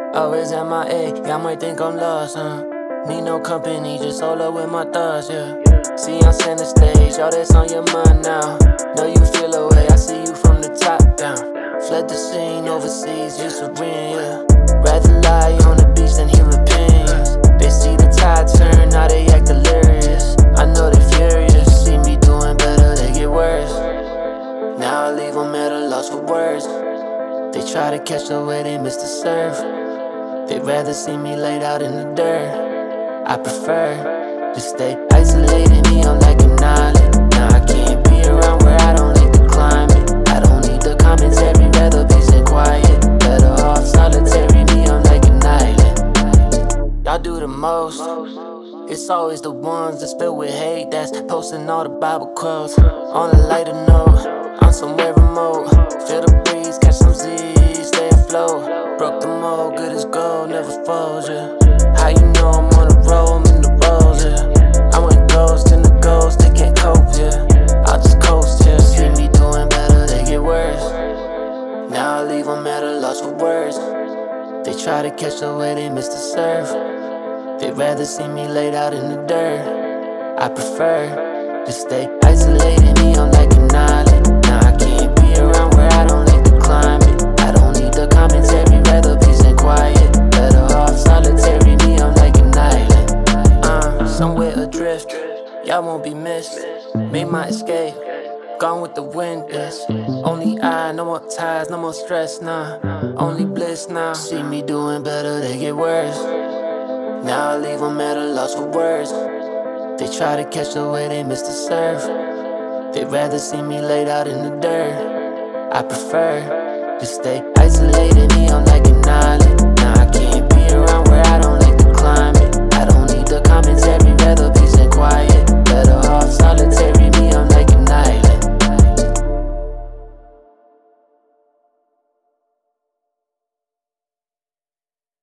Always MIA, y'all might think I'm lost, huh? Need no company, just solo with my thoughts, yeah. See, I'm center stage, all that's on your mind now. Know you feel away, I see you from the top down. Fled the scene overseas, you serene, yeah. Rather lie on the beach than hear opinions. They see the tide turn, now they act delirious. I know they furious, see me doing better, they get worse. Now I leave them at a loss for words. They try to catch the way they miss the serve. They'd rather see me laid out in the dirt. I prefer to stay isolated, me, I'm like an island. Now I can't be around where I don't like the climate. I don't need the commentary, rather peace and quiet. Better off solitary, me, I'm like an island. Y'all do the most. It's always the ones that's filled with hate that's posting all the Bible quotes. On a lighter note, I'm somewhere remote. Feel the breeze, catch some Z's, stay afloat. Broke the mold, good as gold, never folds, yeah. How you know I'm on the road, I'm in the roads, yeah. I went ghost in the ghost, they can't cope, yeah. I'll just coast, yeah. See me doing better, they get worse. Now I leave them at a loss for words. They try to catch the way they miss the serve. They'd rather see me laid out in the dirt. I prefer to stay isolated, me, I'm like an island. Now I can't be around where I don't like the climate. I don't need the commentary, rather peace and quiet. Better off solitary, me, I'm like an island. Somewhere adrift, y'all won't be missed. Made my escape, gone with the wind is. Only I, no more ties, no more stress, nah. Only bliss now. See me doing better, they get worse. Now I leave them at a loss for words. They try to catch the way they miss the serve. They'd rather see me laid out in the dirt. I prefer to stay isolated.